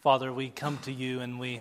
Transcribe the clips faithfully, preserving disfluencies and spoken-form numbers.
Father, we come to you and we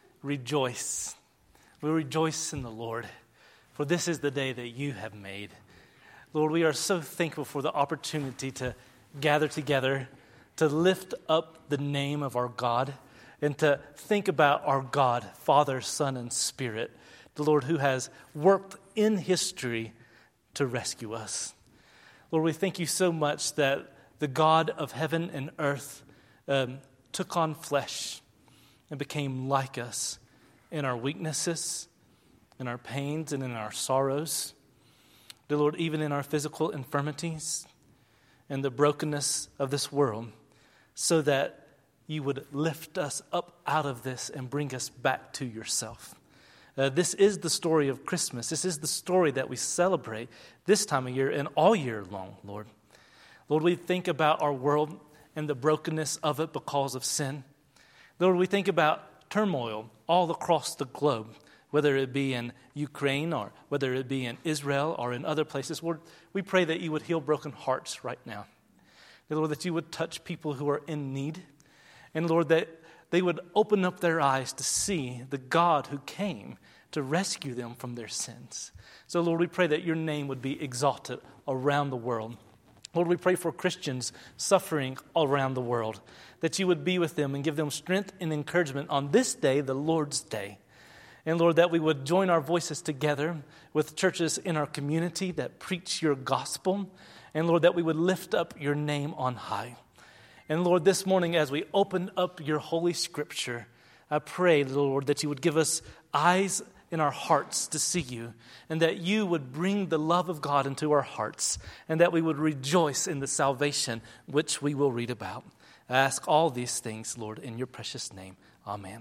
rejoice. We rejoice in the Lord, for this is the day that you have made. Lord, we are so thankful for the opportunity to gather together, to lift up the name of our God, and to think about our God, Father, Son, and Spirit, the Lord who has worked in history to rescue us. Lord, we thank you so much that the God of heaven and earth um, took on flesh and became like us in our weaknesses, in our pains, and in our sorrows. Dear Lord, even in our physical infirmities and the brokenness of this world, so that you would lift us up out of this and bring us back to yourself. Uh, this is the story of Christmas. This is the story that we celebrate this time of year and all year long, Lord. Lord, we think about our world and the brokenness of it because of sin. Lord, we think about turmoil all across the globe, whether it be in Ukraine or whether it be in Israel or in other places. Lord, we pray that you would heal broken hearts right now. Lord, that you would touch people who are in need. And Lord, that they would open up their eyes to see the God who came to rescue them from their sins. So Lord, we pray that your name would be exalted around the world. Lord, we pray for Christians suffering all around the world, that you would be with them and give them strength and encouragement on this day, the Lord's day. And Lord, that we would join our voices together with churches in our community that preach your gospel. And Lord, that we would lift up your name on high. And Lord, this morning as we open up your holy scripture, I pray, Lord, that you would give us eyes in our hearts to see you, and that you would bring the love of God into our hearts, and that we would rejoice in the salvation which we will read about. I ask all these things, Lord, in your precious name. Amen.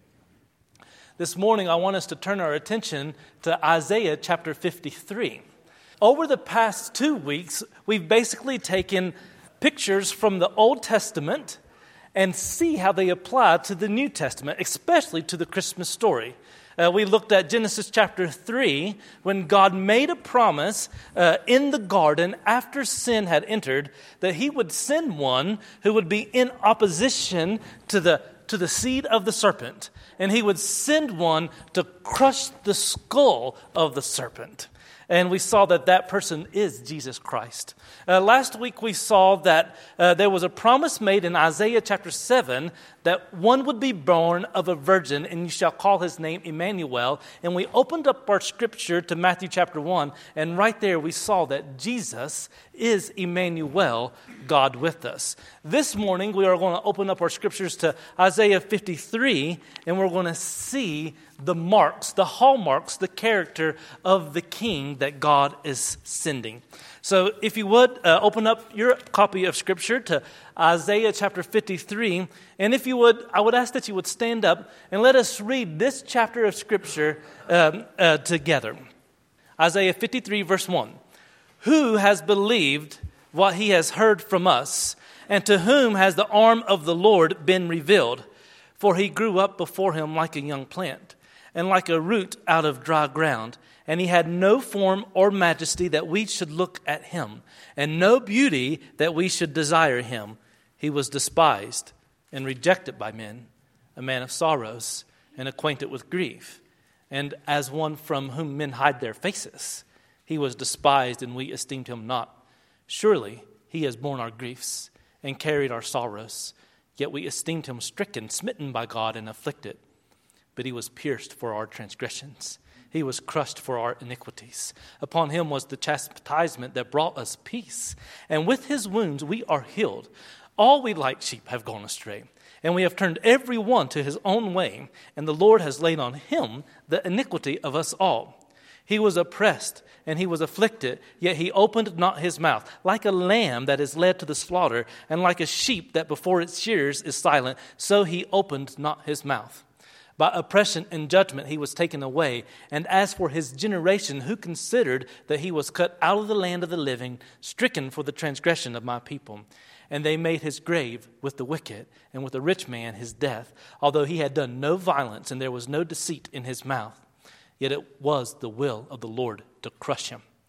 This morning, I want us to turn our attention to Isaiah chapter fifty-three. Over the past two weeks, we've basically taken pictures from the Old Testament and see how they apply to the New Testament, especially to the Christmas story. Uh, we looked at Genesis chapter three, when God made a promise uh, in the garden after sin had entered, that he would send one who would be in opposition to the to the seed of the serpent, and he would send one to crush the skull of the serpent. And we saw that that person is Jesus Christ. Uh, last week we saw that uh, there was a promise made in Isaiah chapter seven that one would be born of a virgin, and you shall call his name Emmanuel. And we opened up our scripture to Matthew chapter one, and right there we saw that Jesus is Emmanuel, God with us. This morning we are going to open up our scriptures to Isaiah fifty-three, and we're going to see the marks, the hallmarks, the character of the king that God is sending. So if you would, uh, open up your copy of Scripture to Isaiah chapter fifty-three. And if you would, I would ask that you would stand up and let us read this chapter of Scripture um, uh, together. Isaiah fifty-three, verse one. Who has believed what he has heard from us, and to whom has the arm of the Lord been revealed? For he grew up before him like a young plant, and like a root out of dry ground. And he had no form or majesty that we should look at him, and no beauty that we should desire him. He was despised and rejected by men, a man of sorrows and acquainted with grief. And as one from whom men hide their faces, he was despised, and we esteemed him not. Surely he has borne our griefs and carried our sorrows. Yet we esteemed him stricken, smitten by God, and afflicted. But he was pierced for our transgressions. He was crushed for our iniquities. Upon him was the chastisement that brought us peace. And with his wounds we are healed. All we like sheep have gone astray, and we have turned every one to his own way. And the Lord has laid on him the iniquity of us all. He was oppressed and he was afflicted, yet he opened not his mouth. Like a lamb that is led to the slaughter, and like a sheep that before its shearers is silent, so he opened not his mouth. By oppression and judgment he was taken away. And as for his generation, who considered that he was cut out of the land of the living, stricken for the transgression of my people? And they made his grave with the wicked, and with the rich man his death, although he had done no violence, and there was no deceit in his mouth. Yet it was the will of the Lord to crush him.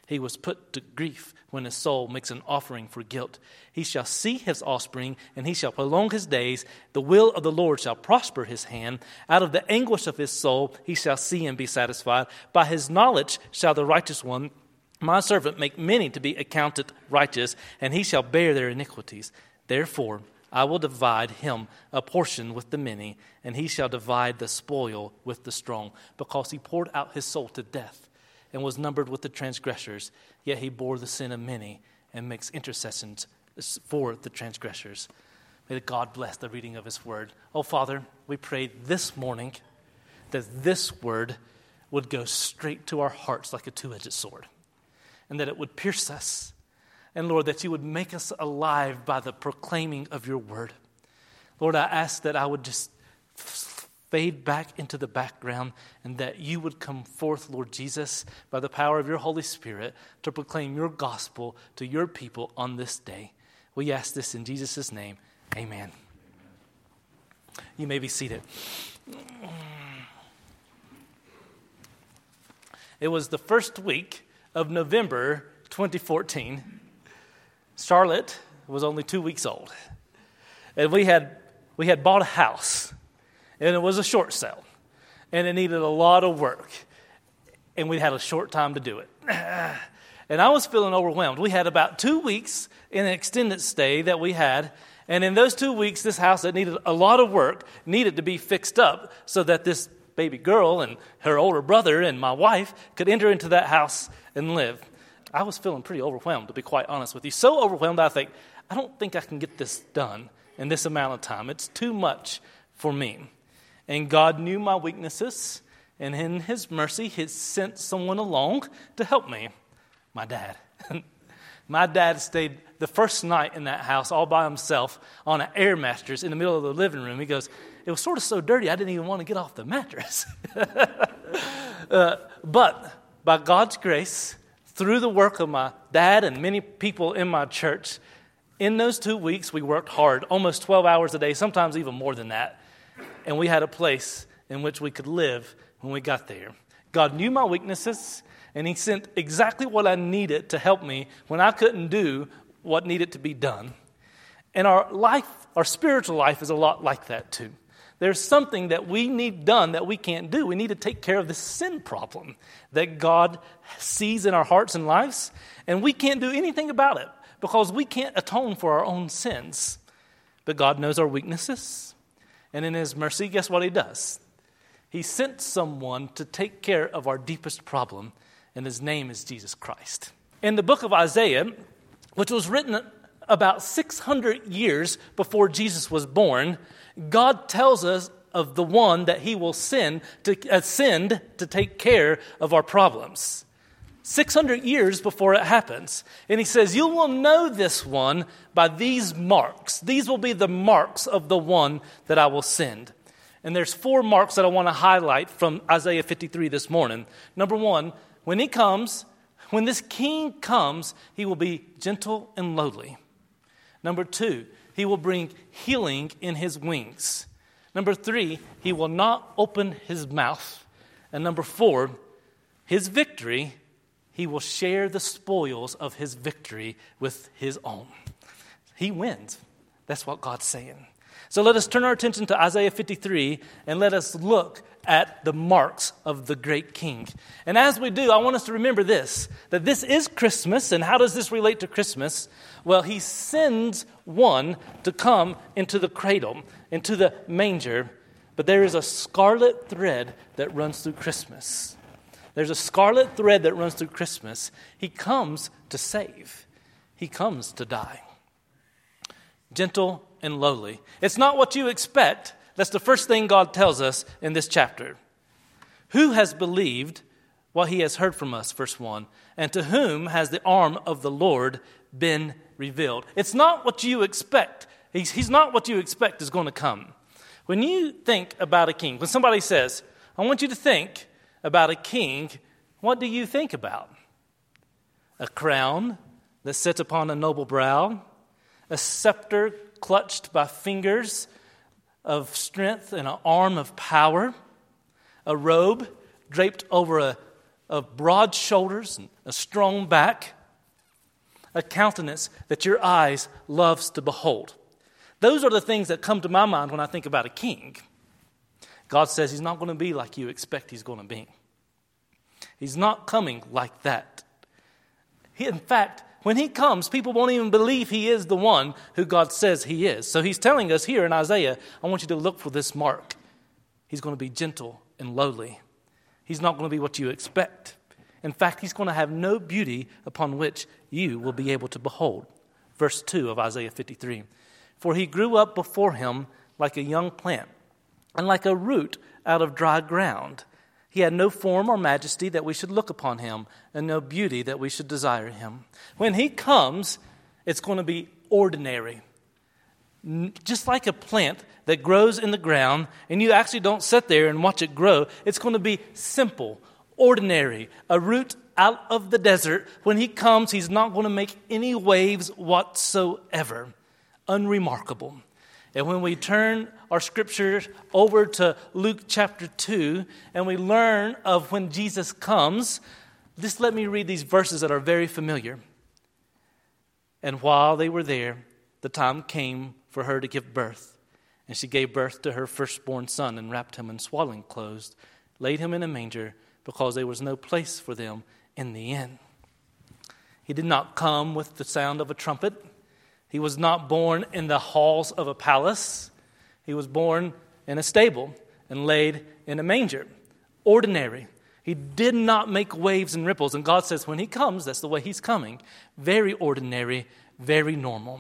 He was put to grief when his soul makes an offering for guilt. He shall see his offspring, and he shall prolong his days. The will of the Lord shall prosper his hand. Out of the anguish of his soul he shall see and be satisfied. By his knowledge shall the righteous one, my servant, make many to be accounted righteous, and he shall bear their iniquities. Therefore I will divide him a portion with the many, and he shall divide the spoil with the strong, because he poured out his soul to death and was numbered with the transgressors, yet he bore the sin of many and makes intercessions for the transgressors. May God bless the reading of his word. Oh, Father, we pray this morning that this word would go straight to our hearts like a two-edged sword, and that it would pierce us. And Lord, that you would make us alive by the proclaiming of your word. Lord, I ask that I would just fade back into the background, and that you would come forth, Lord Jesus, by the power of your Holy Spirit to proclaim your gospel to your people on this day. We ask this in Jesus' name. Amen. You may be seated. It was the first week of November twenty fourteen. Charlotte was only two weeks old. And we had we had bought a house. And it was a short sale. And it needed a lot of work. And we had a short time to do it. And I was feeling overwhelmed. We had about two weeks in an extended stay that we had. And in those two weeks, this house that needed a lot of work needed to be fixed up so that this baby girl and her older brother and my wife could enter into that house and live. I was feeling pretty overwhelmed, to be quite honest with you. So overwhelmed, I think, I don't think I can get this done in this amount of time. It's too much for me. And God knew my weaknesses, and in his mercy, he sent someone along to help me, my dad. My dad stayed the first night in that house all by himself on an air mattress in the middle of the living room. He goes, it was sort of so dirty, I didn't even want to get off the mattress. uh, but by God's grace, through the work of my dad and many people in my church, in those two weeks, we worked hard, almost twelve hours a day, sometimes even more than that. And we had a place in which we could live when we got there. God knew my weaknesses, and he sent exactly what I needed to help me when I couldn't do what needed to be done. And our life, our spiritual life is a lot like that too. There's something that we need done that we can't do. We need to take care of the sin problem that God sees in our hearts and lives, and we can't do anything about it because we can't atone for our own sins. But God knows our weaknesses. And in his mercy, guess what he does? He sent someone to take care of our deepest problem, and his name is Jesus Christ. In the book of Isaiah, which was written about six hundred years before Jesus was born, God tells us of the one that he will send to, uh, send to take care of our problems. six hundred years before it happens. And he says, you will know this one by these marks. These will be the marks of the one that I will send. And there's four marks that I want to highlight from Isaiah fifty-three this morning. Number one, when he comes, when this king comes, he will be gentle and lowly. Number two, he will bring healing in his wings. Number three, he will not open his mouth. And number four, his victory, he will share the spoils of his victory with his own. He wins. That's what God's saying. So let us turn our attention to Isaiah fifty-three and let us look at the marks of the great king. And as we do, I want us to remember this, that this is Christmas. And how does this relate to Christmas? Well, he sends one to come into the cradle, into the manger. But there is a scarlet thread that runs through Christmas. There's a scarlet thread that runs through Christmas. He comes to save. He comes to die. Gentle and lowly. It's not what you expect. That's the first thing God tells us in this chapter. Who has believed what he has heard from us, verse one, and to whom has the arm of the Lord been revealed? It's not what you expect. He's, he's not what you expect is going to come. When you think about a king, when somebody says, I want you to think about a king, what do you think about? A crown that sits upon a noble brow, a scepter clutched by fingers of strength and an arm of power, a robe draped over a, of broad shoulders and a strong back, a countenance that your eyes loves to behold. Those are the things that come to my mind when I think about a king. God says he's not going to be like you expect he's going to be. He's not coming like that. He, in fact, when he comes, people won't even believe he is the one who God says he is. So he's telling us here in Isaiah, I want you to look for this mark. He's going to be gentle and lowly. He's not going to be what you expect. In fact, he's going to have no beauty upon which you will be able to behold. Verse two of Isaiah fifty-three. For he grew up before him like a young plant, and like a root out of dry ground. He had no form or majesty that we should look upon him, and no beauty that we should desire him. When he comes, it's going to be ordinary. Just like a plant that grows in the ground, and you actually don't sit there and watch it grow. It's going to be simple, ordinary, a root out of the desert. When he comes, he's not going to make any waves whatsoever. Unremarkable. And when we turn our scriptures over to Luke chapter two, and we learn of when Jesus comes, just let me read these verses that are very familiar. And while they were there, the time came for her to give birth. And she gave birth to her firstborn son and wrapped him in swaddling clothes, laid him in a manger, because there was no place for them in the inn. He did not come with the sound of a trumpet. He was not born in the halls of a palace. He was born in a stable and laid in a manger. Ordinary. He did not make waves and ripples. And God says when he comes, that's the way he's coming. Very ordinary, very normal.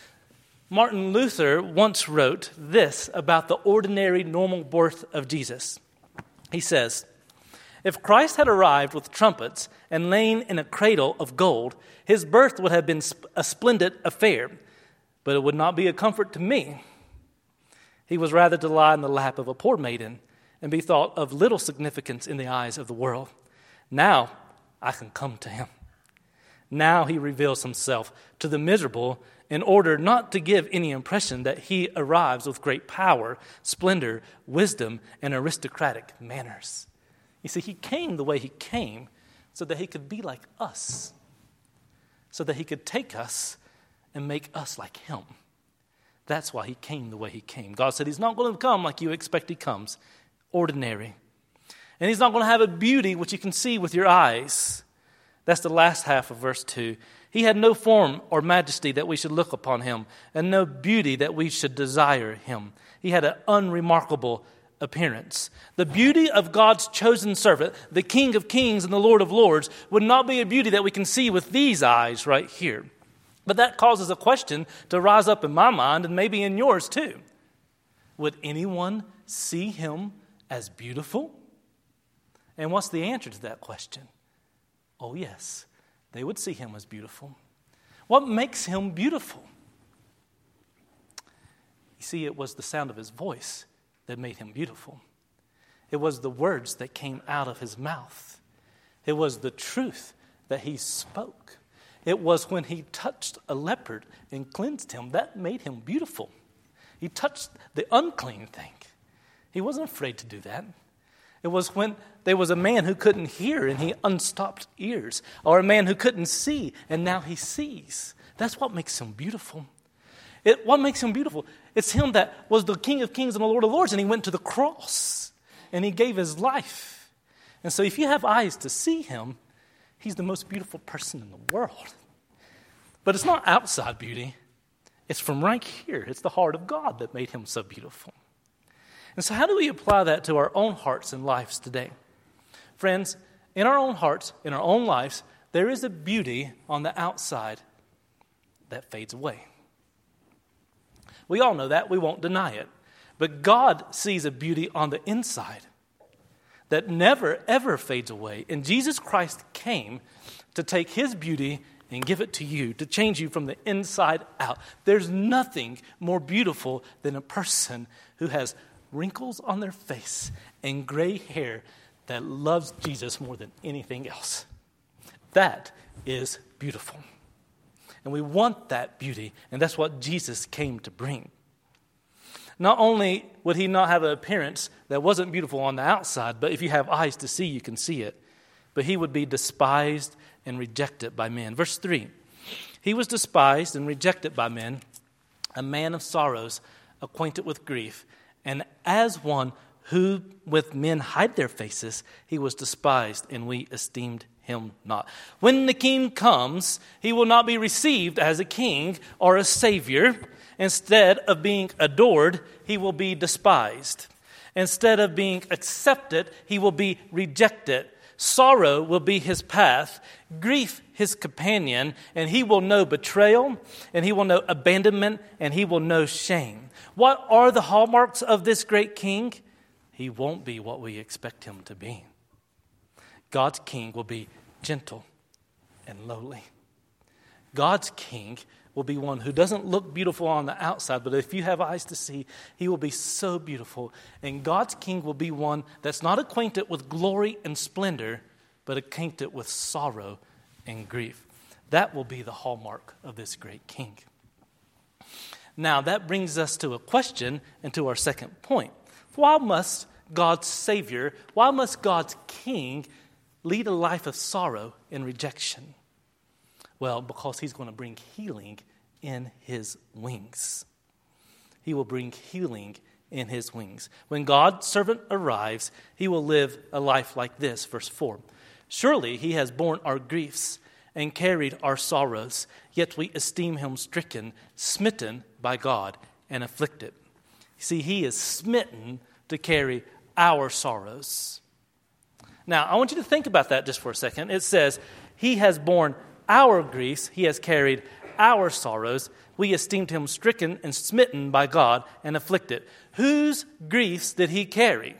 Martin Luther once wrote this about the ordinary, normal birth of Jesus. He says, if Christ had arrived with trumpets and lain in a cradle of gold, his birth would have been a splendid affair, but it would not be a comfort to me. He was rather to lie in the lap of a poor maiden and be thought of little significance in the eyes of the world. Now I can come to him. Now he reveals himself to the miserable in order not to give any impression that he arrives with great power, splendor, wisdom, and aristocratic manners. You see, he came the way he came so that he could be like us, so that he could take us and make us like him. That's why he came the way he came. God said he's not going to come like you expect he comes, ordinary. And he's not going to have a beauty which you can see with your eyes. That's the last half of verse two. He had no form or majesty that we should look upon him, and no beauty that we should desire him. He had an unremarkable appearance. The beauty of God's chosen servant, the King of Kings and the Lord of Lords, would not be a beauty that we can see with these eyes right here. But that causes a question to rise up in my mind and maybe in yours too. Would anyone see him as beautiful? And what's the answer to that question? Oh yes, they would see him as beautiful. What makes him beautiful? You see, it was the sound of his voice that made him beautiful. It was the words that came out of his mouth. It was the truth that he spoke. It was when he touched a leopard and cleansed him that made him beautiful. He touched the unclean thing. He wasn't afraid to do that. It was when there was a man who couldn't hear and he unstopped ears, or a man who couldn't see and now he sees. That's what makes him beautiful. It, what makes him beautiful? It's him that was the King of Kings and the Lord of Lords, and he went to the cross and he gave his life. And so if you have eyes to see him, he's the most beautiful person in the world. But it's not outside beauty. It's from right here. It's the heart of God that made him so beautiful. And so how do we apply that to our own hearts and lives today? Friends, in our own hearts, in our own lives, there is a beauty on the outside that fades away. We all know that. We won't deny it. But God sees a beauty on the inside that never, ever fades away. And Jesus Christ came to take his beauty and give it to you, to change you from the inside out. There's nothing more beautiful than a person who has wrinkles on their face and gray hair that loves Jesus more than anything else. That is beautiful. And we want that beauty, and that's what Jesus came to bring. Not only would he not have an appearance that wasn't beautiful on the outside, but if you have eyes to see, you can see it. but he would be despised and rejected by men. Verse three, he was despised and rejected by men, a man of sorrows, acquainted with grief, and as one who with men hide their faces, he was despised, and we esteemed him not. When the king comes, he will not be received as a king or a savior. Instead of being adored, he will be despised. Instead of being accepted, he will be rejected. Sorrow will be his path, grief his companion, and he will know betrayal, and he will know abandonment, and he will know shame. What are the hallmarks of this great king? He won't be what we expect him to be. God's king will be gentle and lowly. God's king will be one who doesn't look beautiful on the outside, but if you have eyes to see, he will be so beautiful. And God's king will be one that's not acquainted with glory and splendor, but acquainted with sorrow and grief. That will be the hallmark of this great king. Now, that brings us to a question and to our second point. Why must God's Savior, why must God's King lead a life of sorrow and rejection? Well, because he's going to bring healing in his wings. He will bring healing in his wings. When God's servant arrives, he will live a life like this. Verse four, surely he has borne our griefs and carried our sorrows, yet we esteem him stricken, smitten by God, and afflicted. See, he is smitten to carry our sorrows. Now, I want you to think about that just for a second. It says, he has borne our griefs, he has carried our sorrows. We esteemed him stricken and smitten by God and afflicted. Whose griefs did he carry?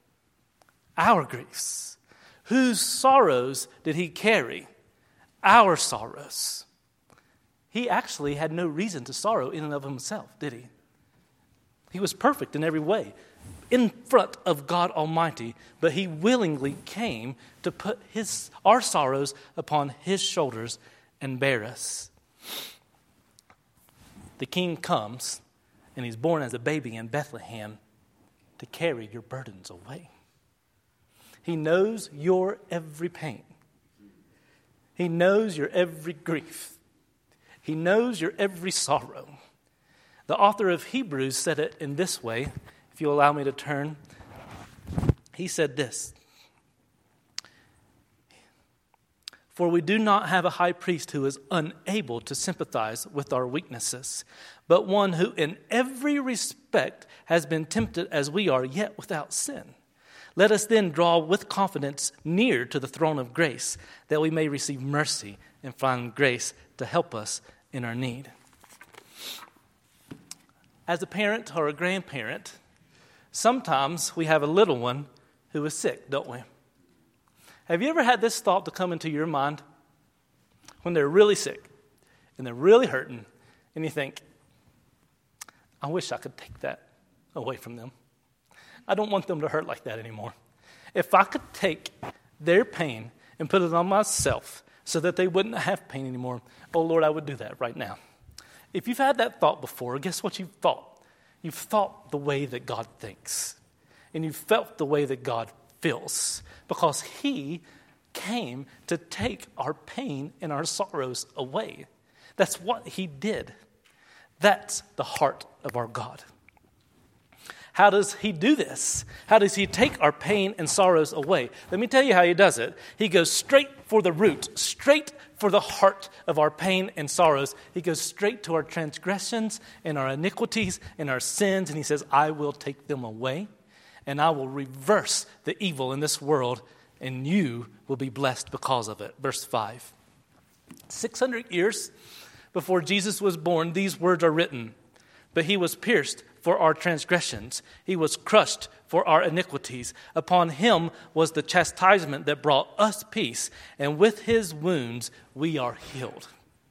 Our griefs. Whose sorrows did he carry? Our sorrows. He actually had no reason to sorrow in and of himself, did he? He was perfect in every way, in front of God Almighty, but he willingly came to put his our sorrows upon his shoulders and bear us. The king comes, and he's born as a baby in Bethlehem to carry your burdens away. He knows your every pain. He knows your every grief. He knows your every sorrow. The author of Hebrews said it in this way. If you'll allow me to turn, he said this: for we do not have a high priest who is unable to sympathize with our weaknesses, but one who in every respect has been tempted as we are, yet without sin. Let us then draw with confidence near to the throne of grace, that we may receive mercy and find grace to help us in our need. As a parent or a grandparent, sometimes we have a little one who is sick, don't we? Have you ever had this thought to come into your mind? When they're really sick and they're really hurting, and you think, I wish I could take that away from them. I don't want them to hurt like that anymore. If I could take their pain and put it on myself so that they wouldn't have pain anymore, oh Lord, I would do that right now. If you've had that thought before, guess what you've thought? You've thought the way that God thinks. And you've felt the way that God feels. Because he came to take our pain and our sorrows away. That's what he did. That's the heart of our God. How does he do this? How does he take our pain and sorrows away? Let me tell you how he does it. He goes straight for the root, straight for the heart of our pain and sorrows. He goes straight to our transgressions and our iniquities and our sins, and he says, I will take them away, and I will reverse the evil in this world, and you will be blessed because of it. Verse five. six hundred years before Jesus was born, these words are written. But he was pierced for our transgressions. He was crushed for our iniquities. Upon him was the chastisement that brought us peace, and with his wounds we are healed.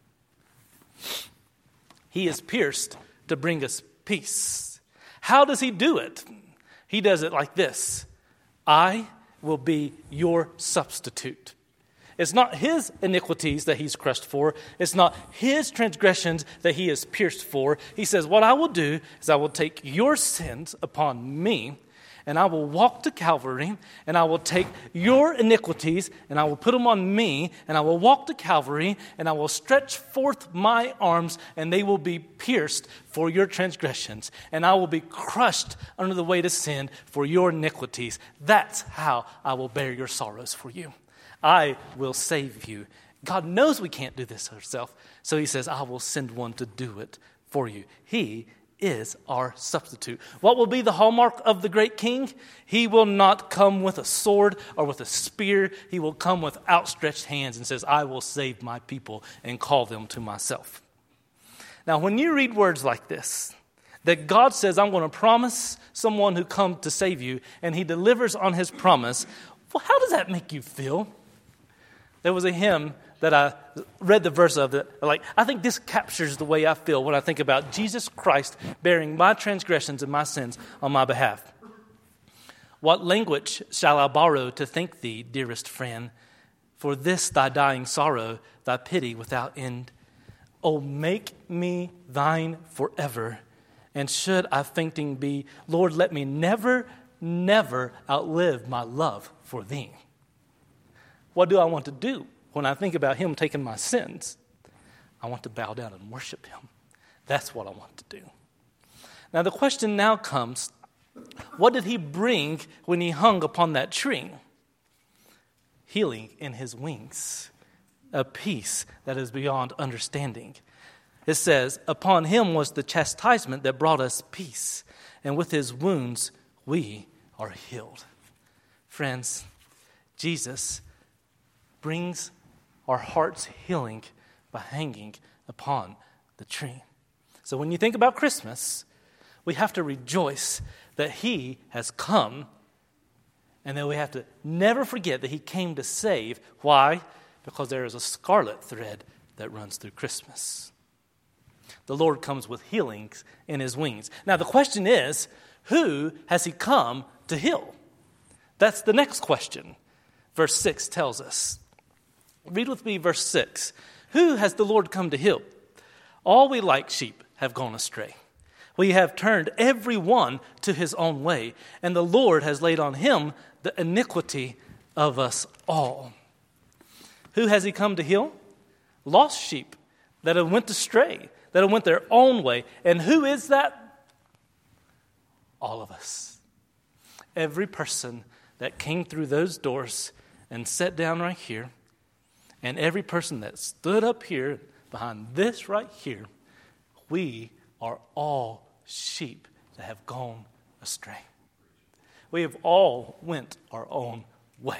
He is pierced to bring us peace. How does he do it? He does it like this: I will be your substitute. It's not his iniquities that he's crushed for. It's not his transgressions that he is pierced for. He says, what I will do is I will take your sins upon me, and I will walk to Calvary, and I will take your iniquities, and I will put them on me, and I will walk to Calvary, and I will stretch forth my arms, and they will be pierced for your transgressions, and I will be crushed under the weight of sin for your iniquities. That's how I will bear your sorrows for you. I will save you. God knows we can't do this ourselves, so he says, I will send one to do it for you. He is our substitute. What will be the hallmark of the great king? He will not come with a sword or with a spear. He will come with outstretched hands and says, I will save my people and call them to myself. Now, when you read words like this, that God says, I'm going to promise someone who comes to save you, and he delivers on his promise, well, how does that make you feel? There was a hymn that I read the verse of that, like, I think this captures the way I feel when I think about Jesus Christ bearing my transgressions and my sins on my behalf. What language shall I borrow to thank thee, dearest friend, for this thy dying sorrow, thy pity without end? Oh, make me thine forever, and should I fainting be, Lord, let me never, never outlive my love for thee. What do I want to do? When I think about him taking my sins, I want to bow down and worship him. That's what I want to do. Now the question now comes, what did he bring when he hung upon that tree? Healing in his wings, a peace that is beyond understanding. It says, upon him was the chastisement that brought us peace, and with his wounds we are healed. Friends, Jesus brings our heart's healing by hanging upon the tree. So when you think about Christmas, we have to rejoice that he has come, and then we have to never forget that he came to save. Why? Because there is a scarlet thread that runs through Christmas. The Lord comes with healings in his wings. Now the question is, who has he come to heal? That's the next question. Verse six tells us. Read with me verse six. Who has the Lord come to heal? All we like sheep have gone astray. We have turned every one to his own way, and the Lord has laid on him the iniquity of us all. Who has he come to heal? Lost sheep that have went astray, that have went their own way. And who is that? All of us. Every person that came through those doors and sat down right here, and every person that stood up here behind this right here, we are all sheep that have gone astray. We have all went our own way.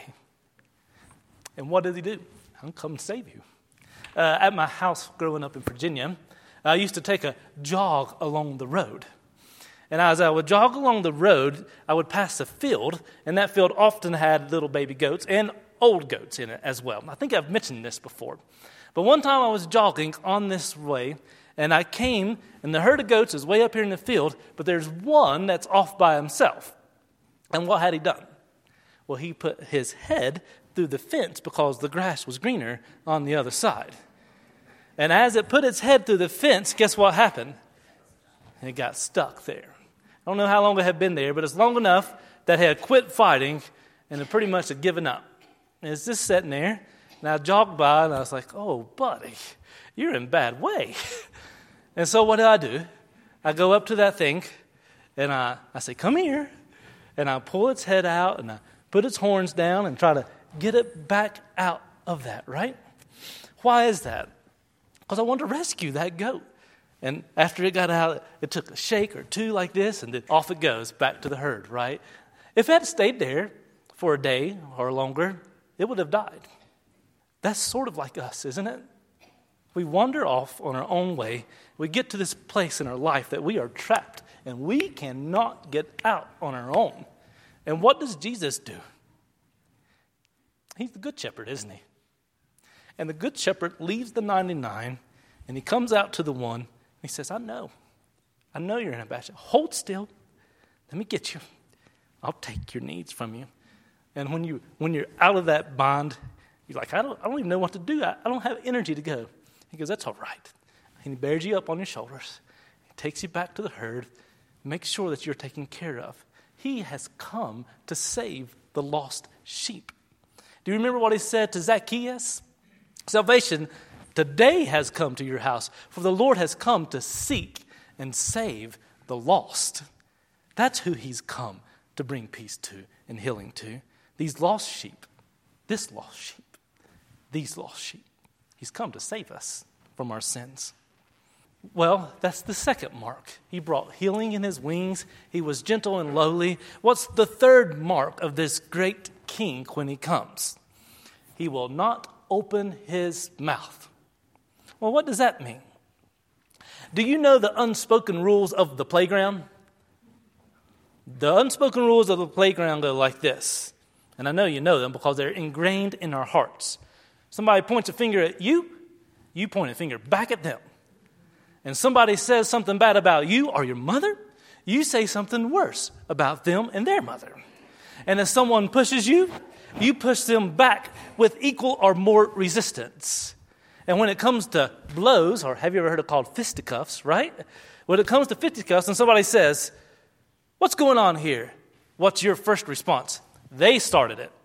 And what did he do? I'll come save you. Uh, at my house growing up in Virginia, I used to take a jog along the road. And as I would jog along the road, I would pass a field, and that field often had little baby goats and old goats in it as well. I think I've mentioned this before. But one time I was jogging on this way, and I came, and the herd of goats is way up here in the field, but there's one that's off by himself. And what had he done? Well, he put his head through the fence because the grass was greener on the other side. And as it put its head through the fence, guess what happened? It got stuck there. I don't know how long it had been there, but it's long enough that it had quit fighting and it pretty much had given up. And it's just sitting there, and I jogged by, and I was like, oh, buddy, you're in bad way. And so what do I do? I go up to that thing, and I, I say, come here. And I pull its head out, and I put its horns down and try to get it back out of that, right? Why is that? Because I wanted to rescue that goat. And after it got out, it took a shake or two like this, and then off it goes back to the herd, right? If it had stayed there for a day or longer, it would have died. That's sort of like us, isn't it? We wander off on our own way. We get to this place in our life that we are trapped, and we cannot get out on our own. And what does Jesus do? He's the good shepherd, isn't he? And the good shepherd leaves the ninety-nine, and he comes out to the one, and he says, I know. I know you're in a bad shape. Hold still. Let me get you. I'll take your needs from you. And when, you, when you're out of that bond, you're like, I don't, I don't even know what to do. I, I don't have energy to go. He goes, that's all right. And he bears you up on his shoulders. He takes you back to the herd, makes sure that you're taken care of. he has come to save the lost sheep. Do you remember what he said to Zacchaeus? Salvation today has come to your house, for the Lord has come to seek and save the lost. That's who he's come to bring peace to and healing to. These lost sheep, this lost sheep, these lost sheep. He's come to save us from our sins. Well, that's the second mark. He brought healing in his wings. He was gentle and lowly. What's the third mark of this great king when he comes? He will not open his mouth. Well, what does that mean? Do you know the unspoken rules of the playground? The unspoken rules of the playground go like this. And I know you know them because they're ingrained in our hearts. Somebody points a finger at you, you point a finger back at them. And somebody says something bad about you or your mother, you say something worse about them and their mother. And if someone pushes you, you push them back with equal or more resistance. And when it comes to blows, or have you ever heard of called fisticuffs, right? When it comes to fisticuffs and somebody says, "What's going on here?" What's your first response? They started it.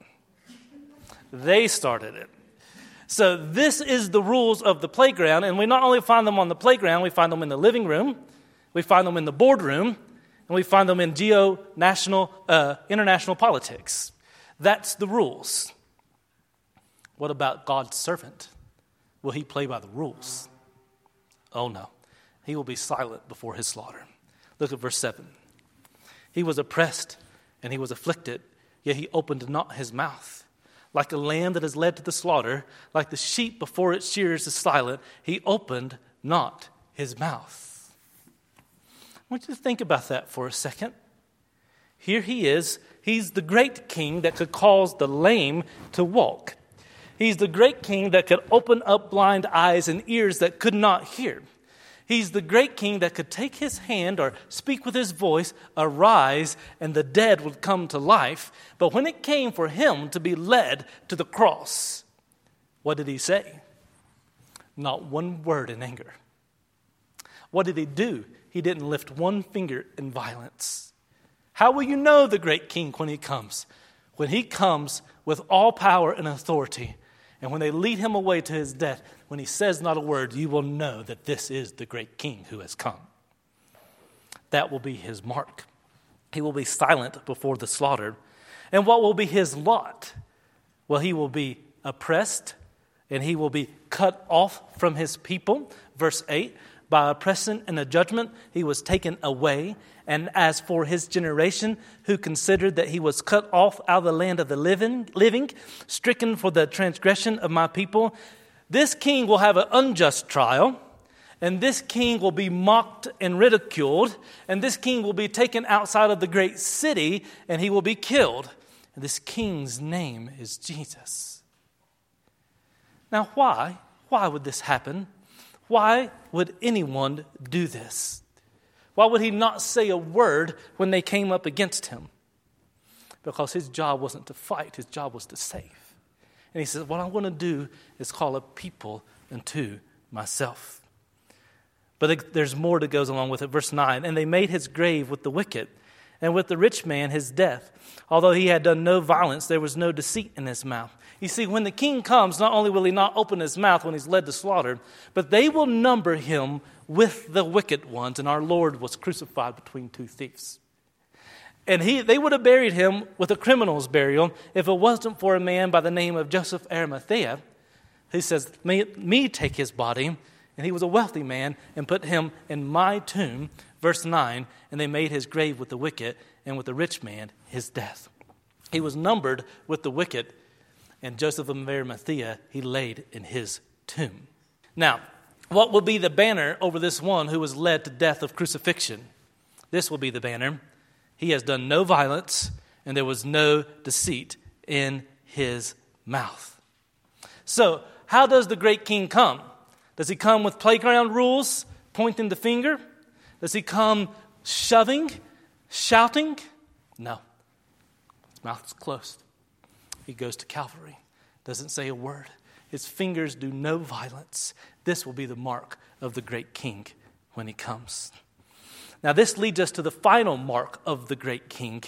They started it. So this is the rules of the playground, and we not only find them on the playground, we find them in the living room, we find them in the boardroom, and we find them in geo-national, uh, international politics. That's the rules. What about God's servant? Will he play by the rules? Oh no. He will be silent before his slaughter. Look at verse seven. He was oppressed and he was afflicted, yet he opened not his mouth. Like a lamb that is led to the slaughter, like the sheep before its shearers is silent, he opened not his mouth. I want you to think about that for a second. Here he is. He's the great king that could cause the lame to walk. He's the great king that could open up blind eyes and ears that could not hear. He's the great king that could take his hand or speak with his voice, arise, and the dead would come to life. But when it came for him to be led to the cross, what did he say? Not one word in anger. What did he do? He didn't lift one finger in violence. How will you know the great king when he comes? When he comes with all power and authority, and when they lead him away to his death, when he says not a word, you will know that this is the great king who has come. That will be his mark. He will be silent before the slaughter. And what will be his lot? Well, he will be oppressed and he will be cut off from his people. Verse eight, by oppression and a judgment, he was taken away. And as for his generation, who considered that he was cut off out of the land of the living, living, stricken for the transgression of my people, this king will have an unjust trial, and this king will be mocked and ridiculed, and this king will be taken outside of the great city, and he will be killed. And this king's name is Jesus. Now, why? Why would this happen? Why would anyone do this? Why would he not say a word when they came up against him? Because his job wasn't to fight, his job was to save. And he says, what I'm going to do is call a people unto myself. But there's more that goes along with it. Verse nine, and they made his grave with the wicked, and with the rich man his death. Although he had done no violence, there was no deceit in his mouth. You see, when the king comes, not only will he not open his mouth when he's led to slaughter, but they will number him with the wicked ones. And our Lord was crucified between two thieves. And he, they would have buried him with a criminal's burial if it wasn't for a man by the name of Joseph Arimathea. He says, may me take his body. And he was a wealthy man and put him in my tomb. Verse nine, and they made his grave with the wicked and with the rich man his death. He was numbered with the wicked, and Joseph of Arimathea he laid in his tomb. Now, what will be the banner over this one who was led to death of crucifixion? This will be the banner. He has done no violence, and there was no deceit in his mouth. So, how does the great king come? Does he come with playground rules, pointing the finger? Does he come shoving, shouting? No. His mouth is closed. He goes to Calvary. Doesn't say a word. His fingers do no violence. This will be the mark of the great king when he comes. Now this leads us to the final mark of the great king.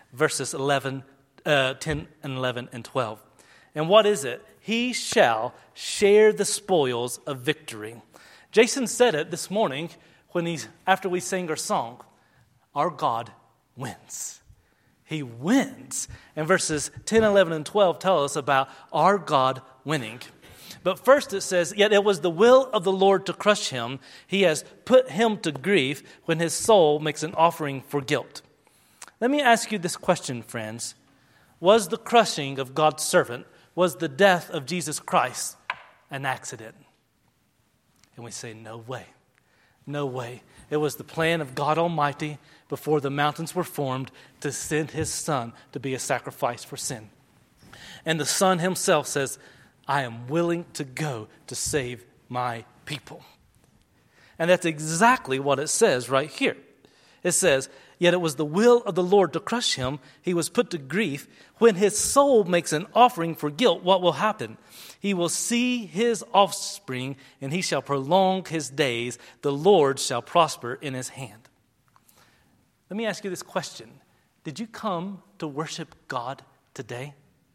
verses eleven, uh, ten and eleven and twelve. And what is it? He shall share the spoils of victory. Jason said it this morning when he's after we sang our song. Our God wins. He wins. And verses ten, eleven, and twelve tell us about our God winning. But first it says, yet it was the will of the Lord to crush him. He has put him to grief when his soul makes an offering for guilt. Let me ask you this question, friends. Was the crushing of God's servant, was the death of Jesus Christ an accident? And we say, no way. No way. It was the plan of God Almighty before the mountains were formed to send his Son to be a sacrifice for sin. And the Son himself says, I am willing to go to save my people. And that's exactly what it says right here. It says, yet it was the will of the Lord to crush him. He was put to grief. When his soul makes an offering for guilt, what will happen? He will see his offspring, and he shall prolong his days. The Lord shall prosper in his hand. Let me ask you this question. Did you come to worship God today?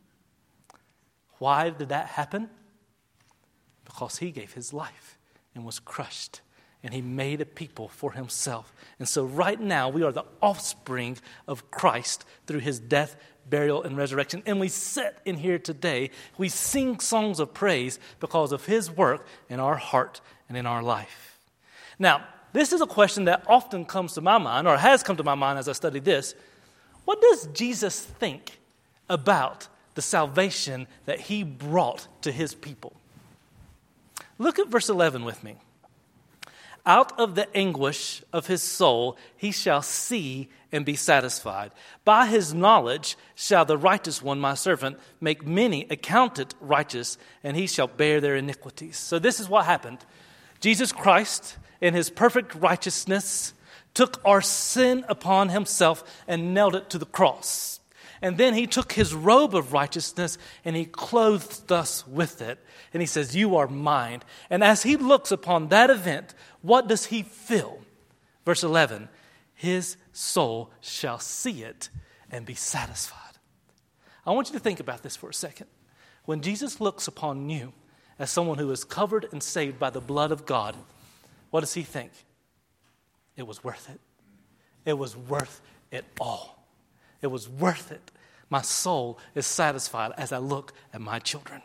Why did that happen? Because he gave his life and was crushed. And he made a people for himself. And so right now we are the offspring of Christ through his death, burial, and resurrection. And we sit in here today. We sing songs of praise because of his work in our heart and in our life. Now, this is a question that often comes to my mind, or has come to my mind as I study this. What does Jesus think about the salvation that he brought to his people? Look at verse eleven with me. Out of the anguish of his soul he shall see and be satisfied. By his knowledge shall the righteous one, my servant, make many accounted righteous, and he shall bear their iniquities. So this is what happened. Jesus Christ, in his perfect righteousness, took our sin upon himself and nailed it to the cross. And then he took his robe of righteousness and he clothed us with it. And he says, you are mine. And as he looks upon that event, what does he feel? Verse eleven, his soul shall see it and be satisfied. I want you to think about this for a second. When Jesus looks upon you as someone who is covered and saved by the blood of God, what does he think? It was worth it. It was worth it all. It was worth it. My soul is satisfied as I look at my children.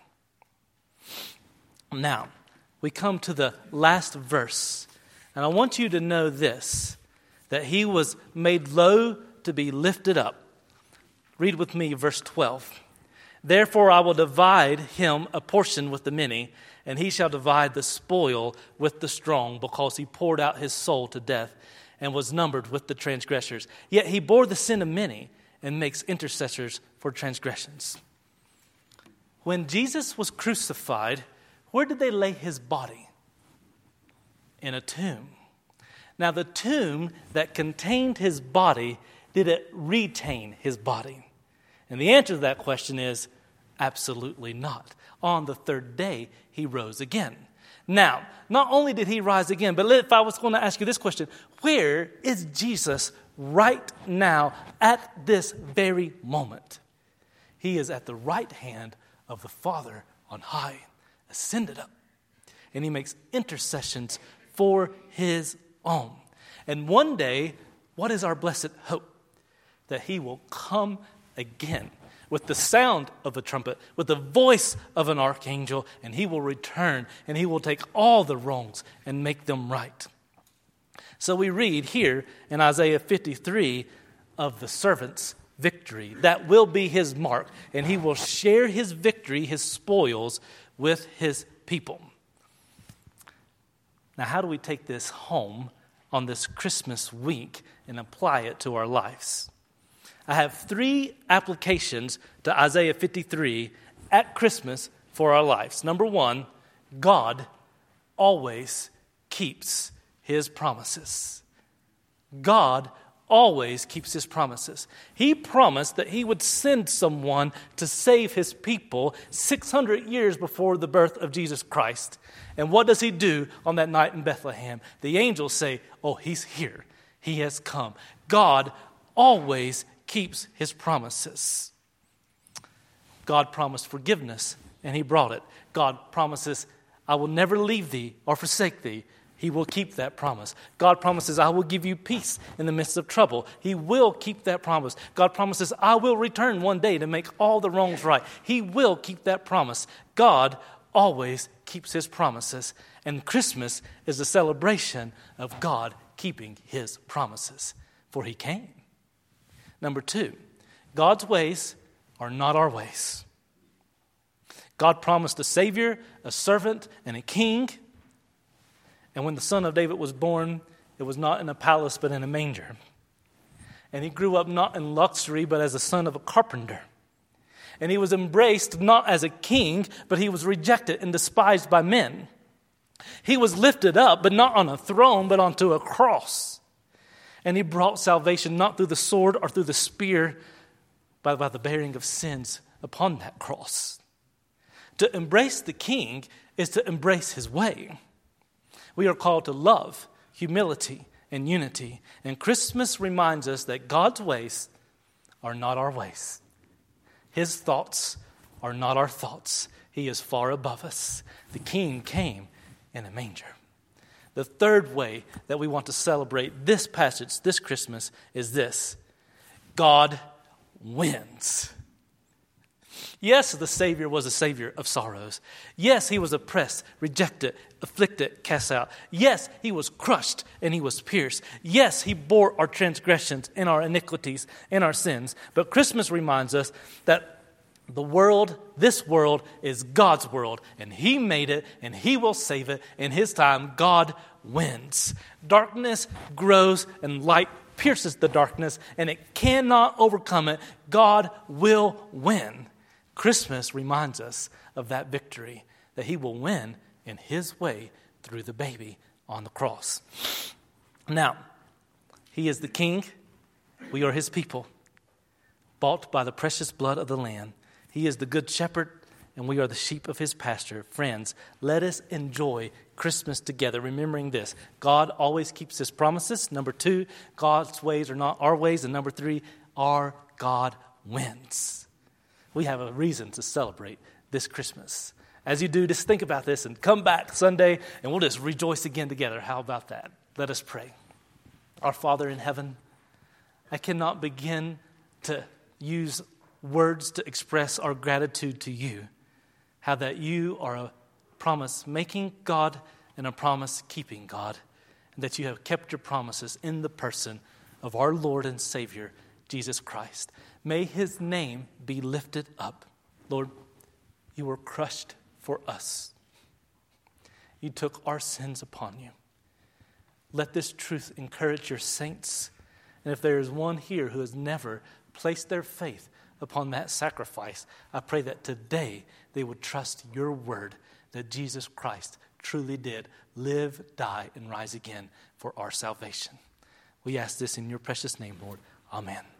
Now, we come to the last verse. And I want you to know this, that he was made low to be lifted up. Read with me verse twelve. Therefore I will divide him a portion with the many, and he shall divide the spoil with the strong, because he poured out his soul to death and was numbered with the transgressors. Yet he bore the sin of many and makes intercessors for transgressions. When Jesus was crucified, where did they lay his body? In a tomb. Now the tomb that contained his body, did it retain his body? And the answer to that question is absolutely not. On the third day, he rose again. Now, not only did he rise again, but if I was going to ask you this question, where is Jesus right now at this very moment? He is at the right hand of the Father on high, ascended up. And he makes intercessions for his own. And one day, what is our blessed hope? That he will come again with the sound of a trumpet, with the voice of an archangel, and he will return, and he will take all the wrongs and make them right. So we read here in Isaiah fifty-three of the servant's victory. That will be his mark, and he will share his victory, his spoils, with his people. Now, how do we take this home on this Christmas week and apply it to our lives? I have three applications to Isaiah fifty-three at Christmas for our lives. Number one, God always keeps his promises. God always keeps his promises. He promised that he would send someone to save his people six hundred years before the birth of Jesus Christ. And what does he do on that night in Bethlehem? The angels say, oh, he's here. He has come. God always keeps his promises. God promised forgiveness, and he brought it. God promises, I will never leave thee or forsake thee. He will keep that promise. God promises, I will give you peace in the midst of trouble. He will keep that promise. God promises, I will return one day to make all the wrongs right. He will keep that promise. God always keeps his promises. And Christmas is a celebration of God keeping his promises, for he came. Number two, God's ways are not our ways. God promised a Savior, a servant, and a king. And when the Son of David was born, it was not in a palace, but in a manger. And he grew up not in luxury, but as a son of a carpenter. And he was embraced not as a king, but he was rejected and despised by men. He was lifted up, but not on a throne, but onto a cross. And he brought salvation not through the sword or through the spear, but by the bearing of sins upon that cross. To embrace the king is to embrace his way. We are called to love, humility, and unity. And Christmas reminds us that God's ways are not our ways. His thoughts are not our thoughts. He is far above us. The King came in a manger. The third way that we want to celebrate this passage, this Christmas, is this: God wins. Yes, the Savior was a Savior of sorrows. Yes, he was oppressed, rejected, afflicted, cast out. Yes, he was crushed and he was pierced. Yes, he bore our transgressions and our iniquities and our sins. But Christmas reminds us that the world, this world, is God's world. And he made it and he will save it. In his time, God wins. Darkness grows and light pierces the darkness, and it cannot overcome it. God will win. Christmas reminds us of that victory, that he will win in his way through the baby on the cross. Now, he is the King. We are his people, bought by the precious blood of the Lamb. He is the good shepherd, and we are the sheep of his pasture. Friends, let us enjoy Christmas together, remembering this: God always keeps his promises. Number two, God's ways are not our ways. And number three, our God wins. We have a reason to celebrate this Christmas. As you do, just think about this and come back Sunday and we'll just rejoice again together. How about that? Let us pray. Our Father in heaven, I cannot begin to use words to express our gratitude to you. How that you are a promise-making God and a promise-keeping God. And that you have kept your promises in the person of our Lord and Savior, Jesus Christ. May his name be lifted up. Lord, you were crushed for us. You took our sins upon you. Let this truth encourage your saints. And if there is one here who has never placed their faith upon that sacrifice, I pray that today they would trust your word that Jesus Christ truly did live, die, and rise again for our salvation. We ask this in your precious name, Lord. Amen.